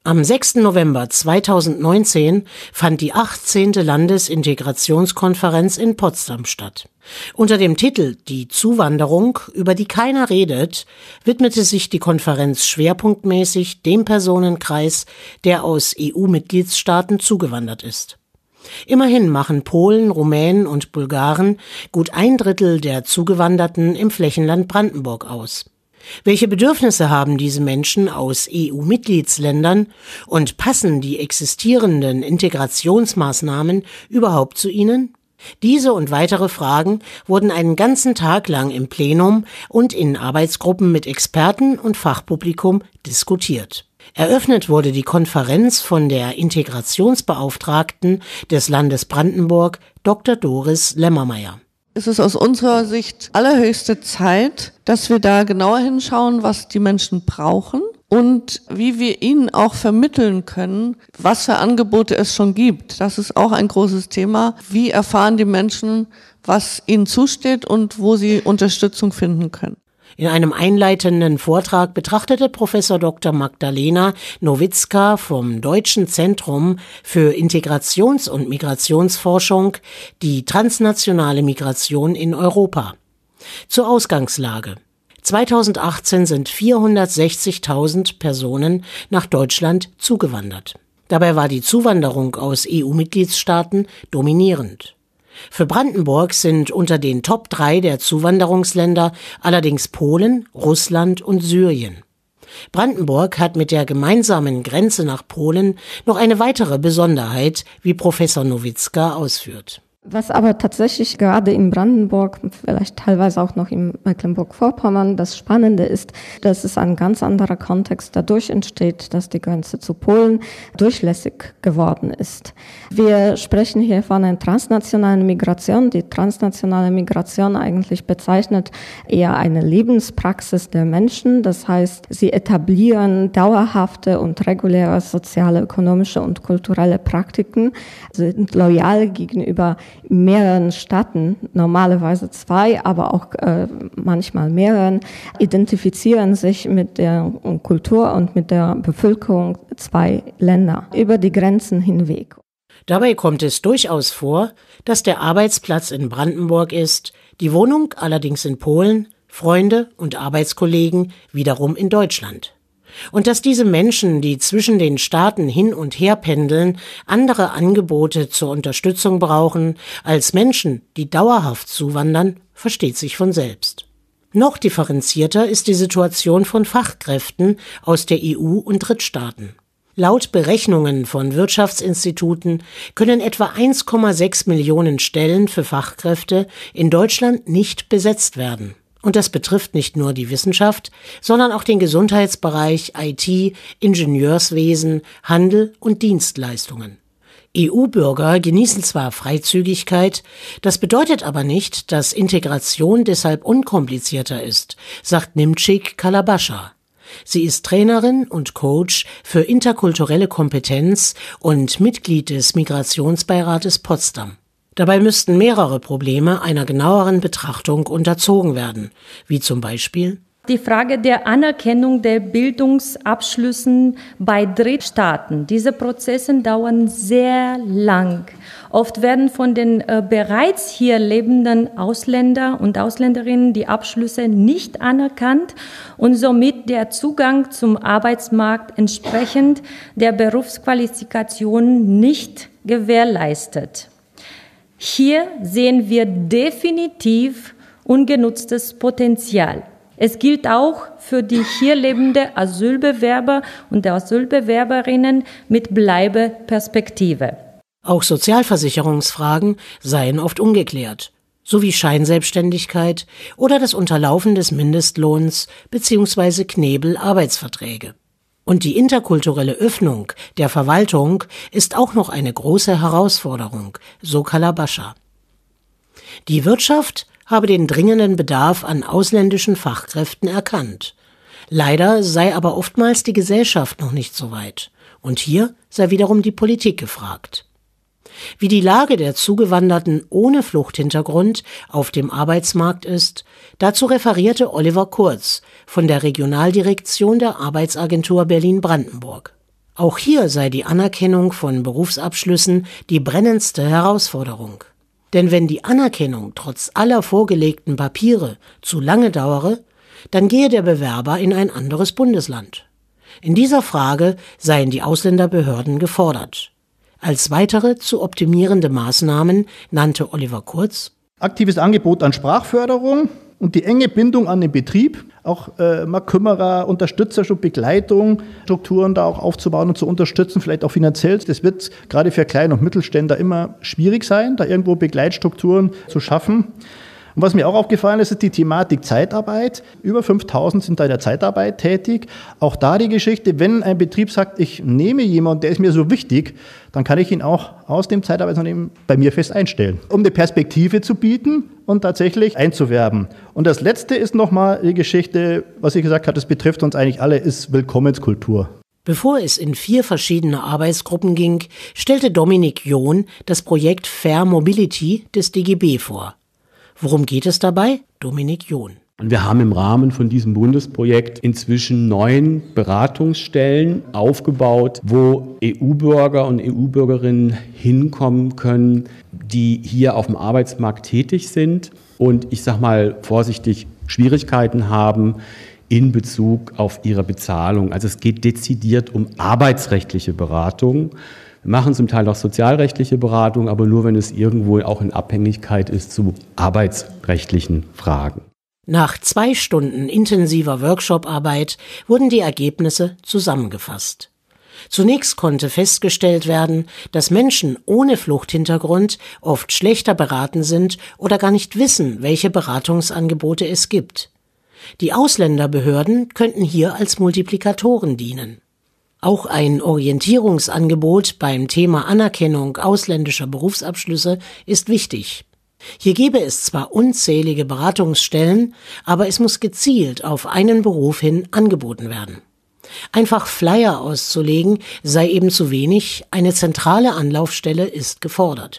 Am 6. November 2019 fand die 18. Landesintegrationskonferenz in Potsdam statt. Unter dem Titel »Die Zuwanderung, über die keiner redet« widmete sich die Konferenz schwerpunktmäßig dem Personenkreis, der aus EU-Mitgliedstaaten zugewandert ist. Immerhin machen Polen, Rumänen und Bulgaren gut 1/3 der Zugewanderten im Flächenland Brandenburg aus. Welche Bedürfnisse haben diese Menschen aus EU-Mitgliedsländern und passen die existierenden Integrationsmaßnahmen überhaupt zu ihnen? Diese und weitere Fragen wurden einen ganzen Tag lang im Plenum und in Arbeitsgruppen mit Experten und Fachpublikum diskutiert. Eröffnet wurde die Konferenz von der Integrationsbeauftragten des Landes Brandenburg, Dr. Doris Lemmermeier. Es ist aus unserer Sicht allerhöchste Zeit, dass wir da genauer hinschauen, was die Menschen brauchen und wie wir ihnen auch vermitteln können, was für Angebote es schon gibt. Das ist auch ein großes Thema. Wie erfahren die Menschen, was ihnen zusteht und wo sie Unterstützung finden können? In einem einleitenden Vortrag betrachtete Professor Dr. Magdalena Nowitzka vom Deutschen Zentrum für Integrations- und Migrationsforschung die transnationale Migration in Europa. Zur Ausgangslage. 2018 sind 460.000 Personen nach Deutschland zugewandert. Dabei war die Zuwanderung aus EU-Mitgliedstaaten dominierend. Für Brandenburg sind unter den Top 3 der Zuwanderungsländer allerdings Polen, Russland und Syrien. Brandenburg hat mit der gemeinsamen Grenze nach Polen noch eine weitere Besonderheit, wie Professor Nowitzka ausführt. Was aber tatsächlich gerade in Brandenburg, vielleicht teilweise auch noch in Mecklenburg-Vorpommern, das Spannende ist, dass es ein ganz anderer Kontext dadurch entsteht, dass die Grenze zu Polen durchlässig geworden ist. Wir sprechen hier von einer transnationalen Migration. Die transnationale Migration eigentlich bezeichnet eher eine Lebenspraxis der Menschen. Das heißt, sie etablieren dauerhafte und reguläre soziale, ökonomische und kulturelle Praktiken, sind loyal gegenüber mehreren Staaten, normalerweise 2, aber auch manchmal mehreren, identifizieren sich mit der Kultur und mit der Bevölkerung 2 Länder über die Grenzen hinweg. Dabei kommt es durchaus vor, dass der Arbeitsplatz in Brandenburg ist, die Wohnung allerdings in Polen, Freunde und Arbeitskollegen wiederum in Deutschland. Und dass diese Menschen, die zwischen den Staaten hin und her pendeln, andere Angebote zur Unterstützung brauchen als Menschen, die dauerhaft zuwandern, versteht sich von selbst. Noch differenzierter ist die Situation von Fachkräften aus der EU und Drittstaaten. Laut Berechnungen von Wirtschaftsinstituten können etwa 1,6 Millionen Stellen für Fachkräfte in Deutschland nicht besetzt werden. Und das betrifft nicht nur die Wissenschaft, sondern auch den Gesundheitsbereich, IT, Ingenieurswesen, Handel und Dienstleistungen. EU-Bürger genießen zwar Freizügigkeit, das bedeutet aber nicht, dass Integration deshalb unkomplizierter ist, sagt Nimcik Kalabascha. Sie ist Trainerin und Coach für interkulturelle Kompetenz und Mitglied des Migrationsbeirates Potsdam. Dabei müssten mehrere Probleme einer genaueren Betrachtung unterzogen werden, wie zum Beispiel die Frage der Anerkennung der Bildungsabschlüssen bei Drittstaaten. Diese Prozesse dauern sehr lang. Oft werden von den bereits hier lebenden Ausländer und Ausländerinnen die Abschlüsse nicht anerkannt und somit der Zugang zum Arbeitsmarkt entsprechend der Berufsqualifikation nicht gewährleistet. Hier sehen wir definitiv ungenutztes Potenzial. Es gilt auch für die hier lebenden Asylbewerber und Asylbewerberinnen mit Bleibeperspektive. Auch Sozialversicherungsfragen seien oft ungeklärt, sowie Scheinselbstständigkeit oder das Unterlaufen des Mindestlohns bzw. Knebel-Arbeitsverträge. Und die interkulturelle Öffnung der Verwaltung ist auch noch eine große Herausforderung, so Kalabascha. Die Wirtschaft habe den dringenden Bedarf an ausländischen Fachkräften erkannt. Leider sei aber oftmals die Gesellschaft noch nicht so weit. Und hier sei wiederum die Politik gefragt. Wie die Lage der Zugewanderten ohne Fluchthintergrund auf dem Arbeitsmarkt ist, dazu referierte Oliver Kurz von der Regionaldirektion der Arbeitsagentur Berlin-Brandenburg. Auch hier sei die Anerkennung von Berufsabschlüssen die brennendste Herausforderung. Denn wenn die Anerkennung trotz aller vorgelegten Papiere zu lange dauere, dann gehe der Bewerber in ein anderes Bundesland. In dieser Frage seien die Ausländerbehörden gefordert. Als weitere zu optimierende Maßnahmen nannte Oliver Kurz: aktives Angebot an Sprachförderung und die enge Bindung an den Betrieb, auch mal Kümmerer, Unterstützerschutz, Begleitung, Strukturen da auch aufzubauen und zu unterstützen, vielleicht auch finanziell. Das wird gerade für Klein- und Mittelständler immer schwierig sein, da irgendwo Begleitstrukturen zu schaffen. Und was mir auch aufgefallen ist, ist die Thematik Zeitarbeit. Über 5.000 sind da in der Zeitarbeit tätig. Auch da die Geschichte, wenn ein Betrieb sagt, ich nehme jemanden, der ist mir so wichtig, dann kann ich ihn auch aus dem Zeitarbeitsunternehmen bei mir fest einstellen, um eine Perspektive zu bieten und tatsächlich einzuwerben. Und das Letzte ist nochmal die Geschichte, was ich gesagt habe, das betrifft uns eigentlich alle, ist Willkommenskultur. Bevor es in 4 verschiedene Arbeitsgruppen ging, stellte Dominik John das Projekt Fair Mobility des DGB vor. Worum geht es dabei? Dominik John. Und wir haben im Rahmen von diesem Bundesprojekt inzwischen 9 Beratungsstellen aufgebaut, wo EU-Bürger und EU-Bürgerinnen hinkommen können, die hier auf dem Arbeitsmarkt tätig sind und ich sage mal vorsichtig Schwierigkeiten haben in Bezug auf ihre Bezahlung. Also es geht dezidiert um arbeitsrechtliche Beratung. Wir machen zum Teil auch sozialrechtliche Beratung, aber nur, wenn es irgendwo auch in Abhängigkeit ist zu arbeitsrechtlichen Fragen. Nach 2 Stunden intensiver Workshop-Arbeit wurden die Ergebnisse zusammengefasst. Zunächst konnte festgestellt werden, dass Menschen ohne Fluchthintergrund oft schlechter beraten sind oder gar nicht wissen, welche Beratungsangebote es gibt. Die Ausländerbehörden könnten hier als Multiplikatoren dienen. Auch ein Orientierungsangebot beim Thema Anerkennung ausländischer Berufsabschlüsse ist wichtig. Hier gäbe es zwar unzählige Beratungsstellen, aber es muss gezielt auf einen Beruf hin angeboten werden. Einfach Flyer auszulegen sei eben zu wenig, eine zentrale Anlaufstelle ist gefordert.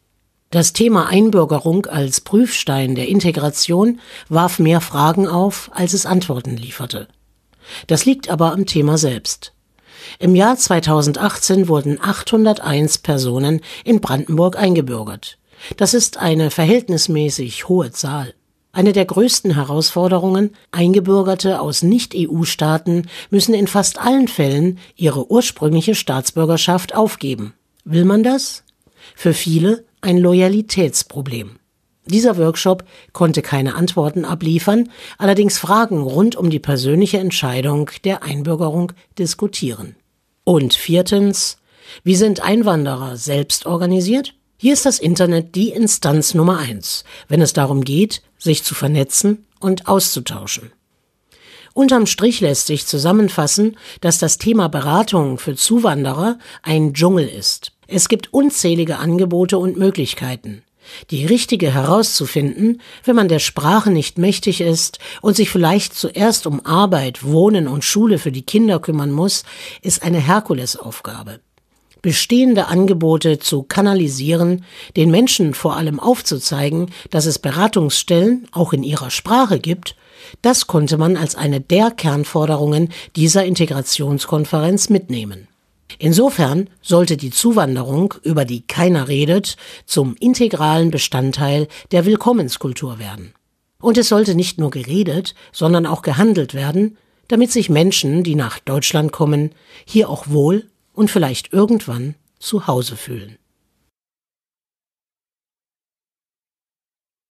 Das Thema Einbürgerung als Prüfstein der Integration warf mehr Fragen auf, als es Antworten lieferte. Das liegt aber am Thema selbst. Im Jahr 2018 wurden 801 Personen in Brandenburg eingebürgert. Das ist eine verhältnismäßig hohe Zahl. Eine der größten Herausforderungen: Eingebürgerte aus Nicht-EU-Staaten müssen in fast allen Fällen ihre ursprüngliche Staatsbürgerschaft aufgeben. Will man das? Für viele ein Loyalitätsproblem. Dieser Workshop konnte keine Antworten abliefern, allerdings Fragen rund um die persönliche Entscheidung der Einbürgerung diskutieren. Und 4. Wie sind Einwanderer selbst organisiert? Hier ist das Internet die Instanz Nummer 1, wenn es darum geht, sich zu vernetzen und auszutauschen. Unterm Strich lässt sich zusammenfassen, dass das Thema Beratung für Zuwanderer ein Dschungel ist. Es gibt unzählige Angebote und Möglichkeiten. Die richtige herauszufinden, wenn man der Sprache nicht mächtig ist und sich vielleicht zuerst um Arbeit, Wohnen und Schule für die Kinder kümmern muss, ist eine Herkulesaufgabe. Bestehende Angebote zu kanalisieren, den Menschen vor allem aufzuzeigen, dass es Beratungsstellen auch in ihrer Sprache gibt, das konnte man als eine der Kernforderungen dieser Integrationskonferenz mitnehmen. Insofern sollte die Zuwanderung, über die keiner redet, zum integralen Bestandteil der Willkommenskultur werden. Und es sollte nicht nur geredet, sondern auch gehandelt werden, damit sich Menschen, die nach Deutschland kommen, hier auch wohl und vielleicht irgendwann zu Hause fühlen.